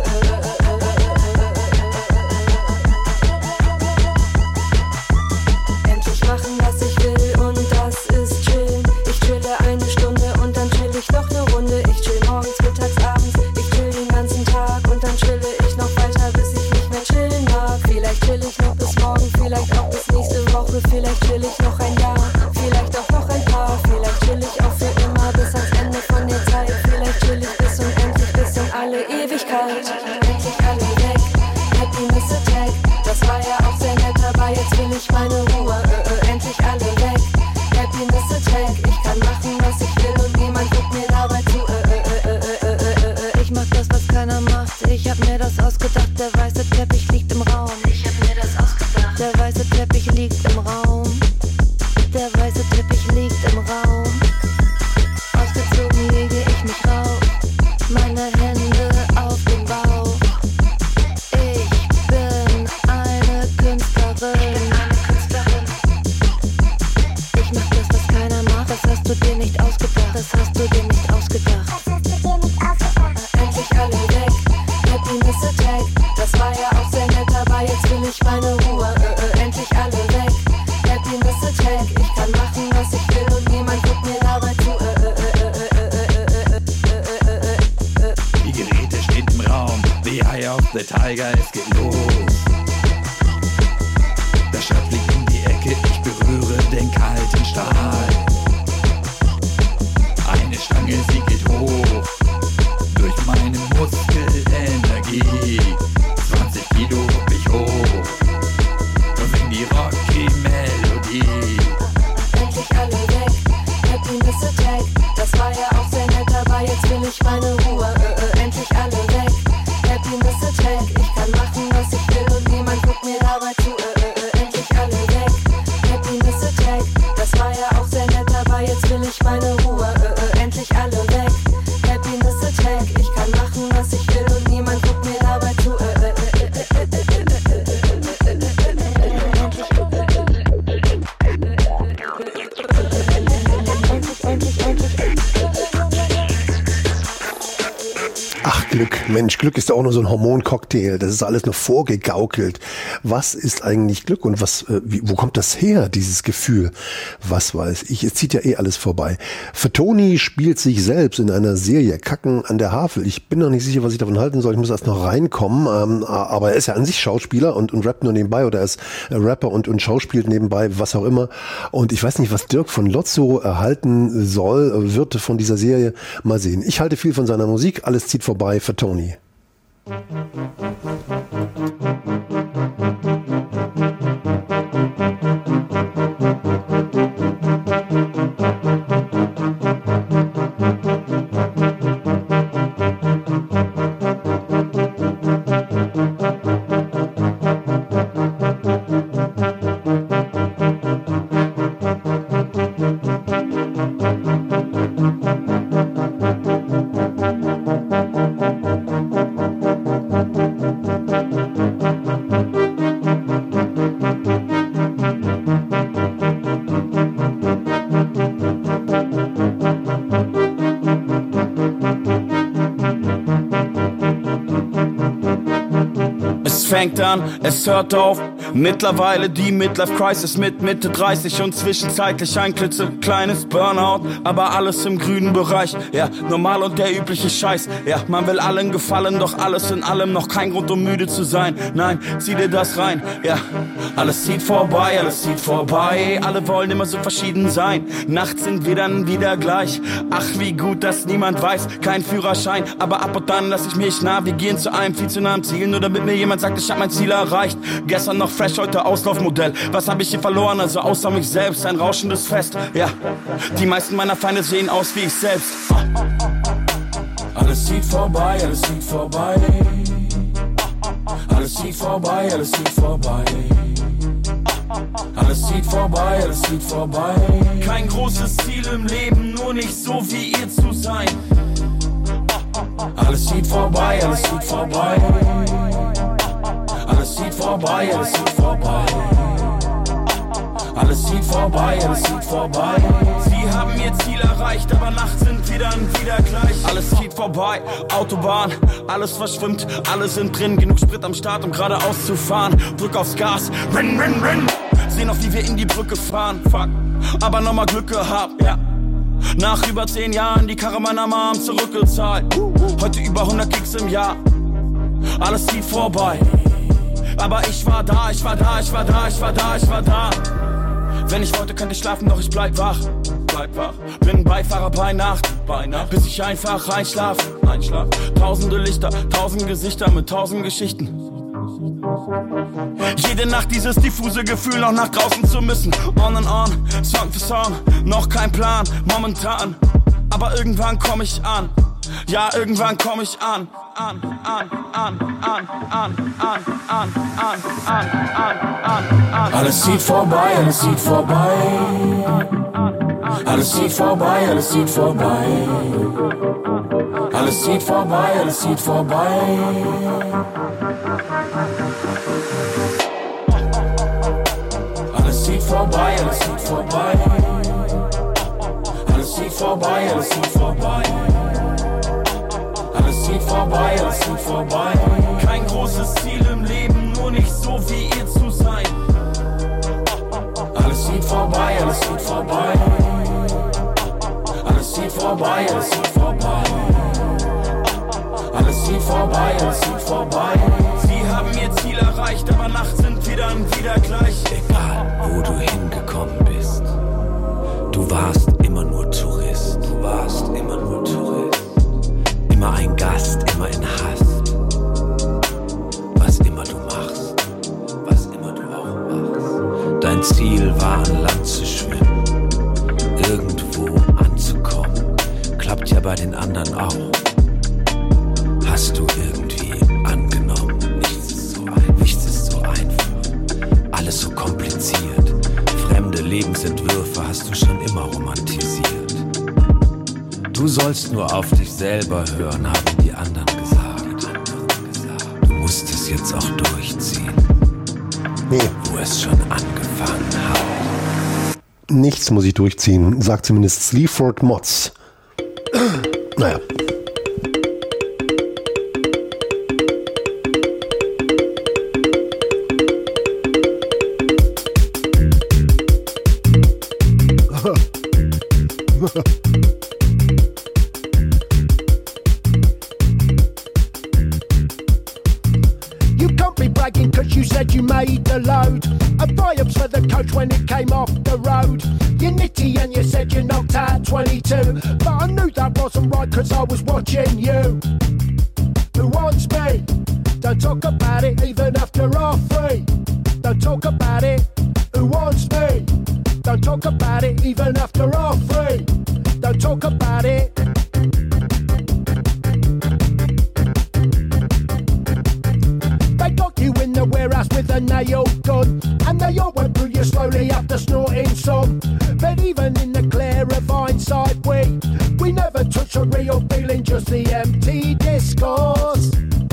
endlich machen, was ich will, und das ist chillen. Ich chille eine Stunde und dann chill ich noch eine Runde. Ich chill morgens, mittags, abends, ich chill den ganzen Tag und dann chille ich noch weiter, bis ich nicht mehr chillen mag. Vielleicht chill ich noch bis morgen, vielleicht auch bis nächste Woche, vielleicht chill ich noch ein Jahr, vielleicht auch noch ein paar, vielleicht chill ich auch für immer bis ans Ende von der Zeit, vielleicht chill ich bis unendlich, bis in alle Ewigkeit. Endlich alle weg, Happiness Attack, das war ja auch sehr nett, aber jetzt will ich meine Ruhe. Äh, äh, endlich alle weg, Happiness Attack, ich kann machen, was ich will und niemand guckt mir dabei zu. Äh, äh, äh, äh, äh, äh, äh, ich mach das, was keiner macht, ich hab mir das ausgedacht, der weiße Teppich liegt im Raum. Ich hab mir das ausgedacht, der weiße Teppich liegt im Raum. Der weiße Teppich liegt im Raum. Ausgezogen lege ich mich rauf, meine Hände auf den Bauch. Ich bin eine Künstlerin. Ich mach das, was keiner macht. Das hast du dir nicht ausgedacht. Das hast du dir nicht ausgedacht. Endlich alle weg, Happiness Attack. Das war ja auch sehr nett, aber jetzt will ich meine Ruhe. Äh, äh, endlich alle weg, Happiness Attack. Ich kann machen, was ich will und niemand guckt mir dabei zu. Äh, äh, äh, äh, Die Geräte stehen im Raum, the eye of the tiger, es geht los. Das Schöpfling Glück. Mensch, Glück ist ja auch nur so ein Hormoncocktail. Das ist alles nur vorgegaukelt. Was ist eigentlich Glück und was, äh, wie, wo kommt das her, dieses Gefühl? Was weiß ich. Es zieht ja eh alles vorbei. Fatoni spielt sich selbst in einer Serie Kacken an der Havel. Ich bin noch nicht sicher, was ich davon halten soll. Ich muss erst noch reinkommen. Ähm, aber er ist ja an sich Schauspieler und, und rappt nur nebenbei oder er ist Rapper und, und schauspielt nebenbei, was auch immer. Und ich weiß nicht, was Dirk von Lotso erhalten soll, wird von dieser Serie. Mal sehen. Ich halte viel von seiner Musik. Alles zieht vorbei. Fatoni. Fängt an, es hört auf. Mittlerweile die Midlife-Crisis mit Mitte dreißig und zwischenzeitlich ein klitzekleines Burnout. Aber alles im grünen Bereich, ja, normal und der übliche Scheiß. Ja, man will allen gefallen, doch alles in allem noch kein Grund, um müde zu sein. Nein, zieh dir das rein, ja. Alles zieht vorbei, alles zieht vorbei. Alle wollen immer so verschieden sein. Nachts sind wir dann wieder gleich. Ach, wie gut, dass niemand weiß, kein Führerschein. Aber ab und dann lass ich mich navigieren zu einem viel zu nahen Ziel. Nur damit mir jemand sagt, ich hab mein Ziel erreicht. Gestern noch fresh, heute Auslaufmodell. Was hab ich hier verloren? Also außer mich selbst, ein rauschendes Fest. Ja, die meisten meiner Feinde sehen aus wie ich selbst. Alles zieht vorbei, alles zieht vorbei. Alles zieht vorbei, alles zieht vorbei. Alles zieht vorbei, alles zieht vorbei. Kein großes Ziel im Leben, nur nicht so wie ihr zu sein. Alles zieht vorbei, alles zieht vorbei. Alles zieht vorbei, alles zieht vorbei. Alles zieht vorbei, alles zieht vorbei. Sie haben ihr Ziel erreicht, aber nachts sind wir dann wieder gleich. Alles zieht vorbei, Autobahn, alles verschwimmt, alle sind drin. Genug Sprit am Start, um geradeaus zu fahren. Drück aufs Gas, renn, renn, renn. Sehen noch, wie wir in die Brücke fahren, fuck. Aber nochmal Glück gehabt, ja. Nach über zehn Jahren die Karre meiner Mom zurückgezahlt. Heute über hundert Kicks im Jahr. Alles zieht vorbei. Aber ich war da, ich war da, ich war da, ich war da, ich war da. Wenn ich wollte, könnte ich schlafen, doch ich bleib wach. Bleib wach. Bin Beifahrer bei Nacht, bei Nacht, bis ich einfach einschlaf. Einschlaf. Tausende Lichter, tausend Gesichter mit tausend Geschichten. Jede Nacht dieses diffuse Gefühl, noch nach draußen zu müssen. On and on, Song für Song, noch kein Plan, momentan. Aber irgendwann komm ich an. Ja, irgendwann komm ich an. An, an, an, an, an, an, an, an, an, an, an. Alles zieht vorbei, alles zieht vorbei. Alles zieht vorbei, alles zieht vorbei. Alles zieht vorbei, alles zieht vorbei. Alles zieht vorbei, alles zieht vorbei. Alles zieht vorbei, alles zieht vorbei. Alles zieht vorbei, alles zieht vorbei. Kein großes Ziel im Leben, nur nicht so wie ihr zu sein. Alles zieht vorbei, alles zieht vorbei. Alles zieht vorbei, alles zieht vorbei. Alles zieht vorbei, alles zieht vorbei. Sie haben ihr Ziel erreicht, aber nachts sind wir dann wieder gleich. Egal, wo du hingekommen bist, du warst immer nur Tourist. Du warst immer nur Tourist. Immer ein Gast, immer in Hast. Was immer du machst, was immer du auch machst. Dein Ziel war an Land zu schwimmen, irgendwo anzukommen. Klappt ja bei den anderen auch. Hast du irgendwie angenommen. Nichts ist so einfach, nichts ist so einfach. Alles so kompliziert. Fremde Lebensentwürfe hast du schon immer romantisiert. Du sollst nur auf dich selber hören, haben die anderen gesagt. Du musst es jetzt auch durchziehen, nee. Wo es schon angefangen hat. Nichts muss ich durchziehen, sagt zumindest Sleaford Mods. Naja. You can't be bragging cause you said you made the load. A triumphs for the coach when it came off the road. You're nitty and you said you knocked out twenty-two. But I knew that wasn't right cause I was watching you. Who wants me? Don't talk about it even after half three. Don't talk about it. Who wants me? Don't talk about it even after half three. Don't talk about it. They got you in the warehouse with a nail gun, and they all went through you slowly after snorting some. But even in the glare of hindsight, we we never touched a real feeling, just the empty discourse.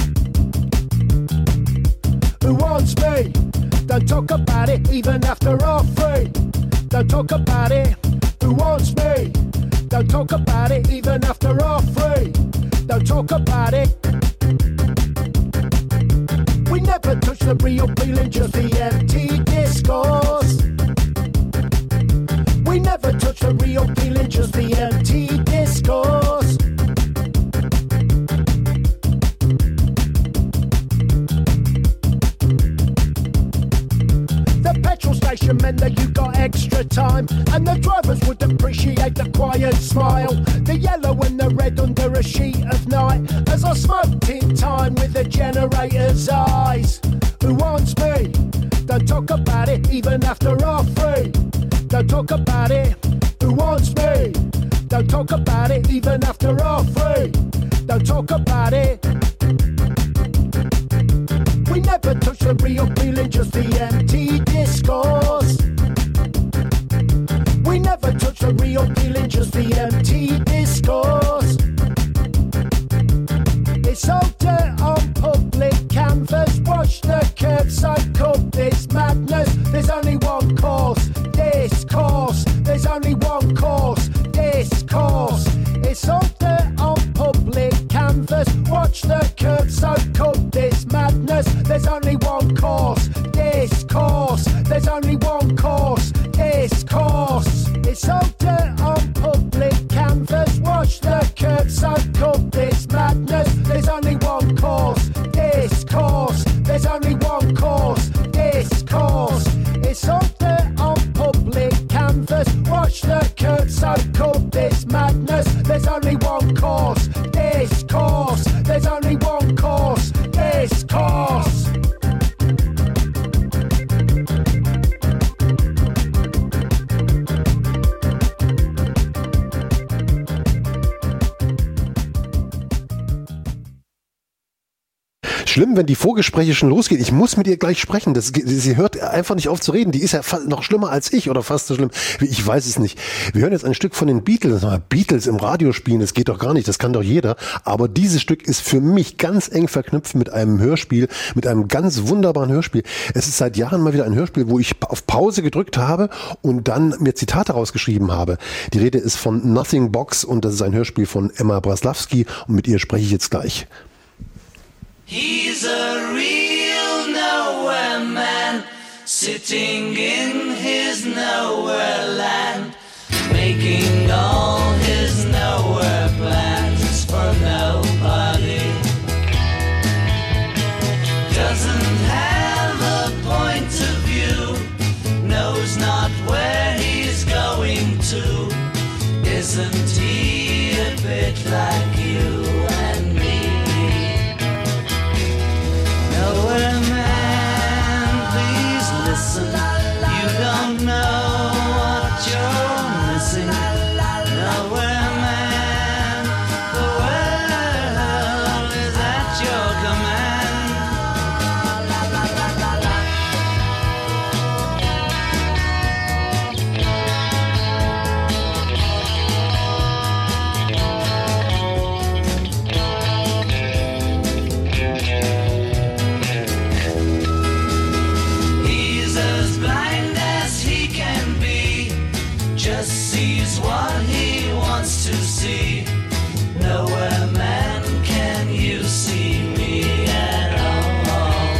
Who wants me? Don't talk about it even after half three. Don't talk about it. Who wants me? Don't talk about it even after half three. Don't talk about it. We never touch the real feeling, just the empty discourse. We never touch the real feeling, just the empty discourse. The petrol station meant that you got extra time, and the drivers would appreciate the quiet smile, the yellow and the red under a sheet of night, as I smoked in time with the generator's eyes. Who wants me? Don't talk about it even after half three. Don't talk about it. Who wants me? Don't talk about it even after half three. Don't talk about it. We never touch the real feeling, just the empty discourse. We never touch the real feeling, just the empty discourse. It's all dirt on public canvas. Watch the curbside cup this madness. There's only one course, discourse. There's only one course, discourse. It's all dirt on public canvas. Watch the curbside cup this madness. There's only one course, discourse. There's only one course, discourse. It's all dirt on public canvas. Watch the curbside cup this madness. There's only one course, discourse. There's only one course, discourse. It's all dirt on public canvas. Watch the curbside cup this madness. There's only one course, discourse. There's only one course, discourse. Schlimm, wenn die Vorgespräche schon losgehen. Ich muss mit ihr gleich sprechen. Das, sie hört einfach nicht auf zu reden. Die ist ja noch schlimmer als ich oder fast so schlimm. Ich weiß es nicht. Wir hören jetzt ein Stück von den Beatles. Beatles im Radio spielen, das geht doch gar nicht. Das kann doch jeder. Aber dieses Stück ist für mich ganz eng verknüpft mit einem Hörspiel, mit einem ganz wunderbaren Hörspiel. Es ist seit Jahren mal wieder ein Hörspiel, wo ich auf Pause gedrückt habe und dann mir Zitate rausgeschrieben habe. Die Rede ist von Nothing Box und das ist ein Hörspiel von Emma Braslawski und mit ihr spreche ich jetzt gleich. He's a real nowhere man, sitting in his nowhere land, making all his nowhere plans for nobody. Doesn't have a point of view, knows not where he's going to. Isn't he a bit like you and me? Nowhere man, please listen. You don't know what you're missing. Nowhere man, the world is at your command. He's as blind as he can be, just sees what he wants to see. Nowhere man, can you see me at all?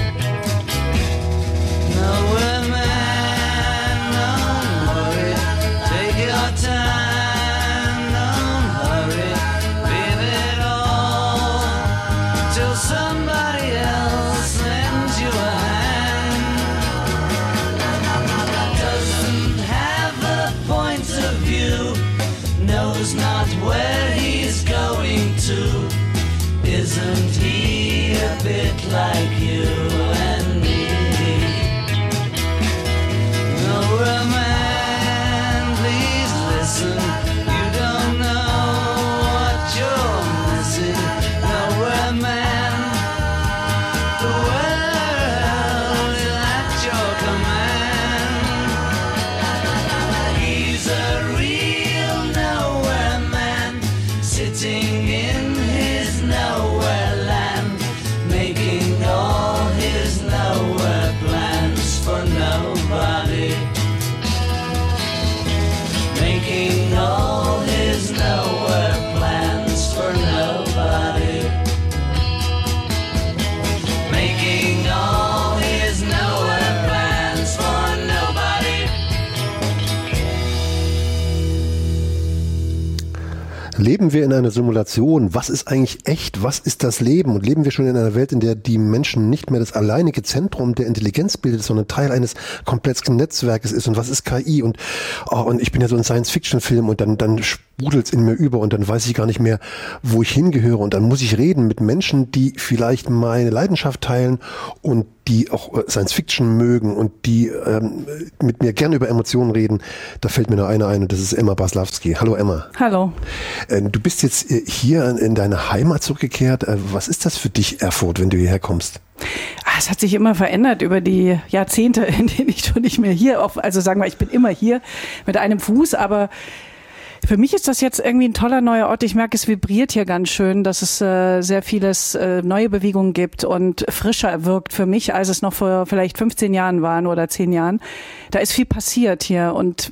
Nowhere man, don't worry, take your time. knows not where he's going to. Isn't he a bit like you and me? Nowhere man, please listen. You don't know what you're missing. Nowhere man, the world is at your command. He's a real nowhere man, sitting in his nowhere land, making all his nowhere plans for nobody. Making all his nowhere plans for nobody. Making all his nowhere plans for nobody. Leben wir in einer Simulation? Was ist eigentlich echt? Was ist das Leben? Und leben wir schon in einer Welt, in der die Menschen nicht mehr das alleinige Zentrum der Intelligenz bildet, sondern Teil eines komplexen Netzwerkes ist? Und was ist K I? Und, oh, und ich bin ja so ein Science-Fiction-Film und dann, dann sprudelt's in mir über und dann weiß ich gar nicht mehr, wo ich hingehöre. Und dann muss ich reden mit Menschen, die vielleicht meine Leidenschaft teilen und die auch Science-Fiction mögen und die ähm, mit mir gerne über Emotionen reden. Da fällt mir nur eine ein und das ist Emma Baslawski. Hallo Emma. Hallo. Äh, du bist jetzt äh, hier in deine Heimat zurückgekehrt. Äh, was ist das für dich, Erfurt, wenn du hierher kommst? Es hat sich immer verändert über die Jahrzehnte, in denen ich schon nicht mehr hier, auf, also sagen wir, ich bin immer hier mit einem Fuß, aber für mich ist das jetzt irgendwie ein toller neuer Ort. Ich merke, es vibriert hier ganz schön, dass es äh, sehr vieles äh, neue Bewegungen gibt und frischer wirkt für mich, als es noch vor vielleicht fünfzehn Jahren waren oder zehn Jahren. Da ist viel passiert hier und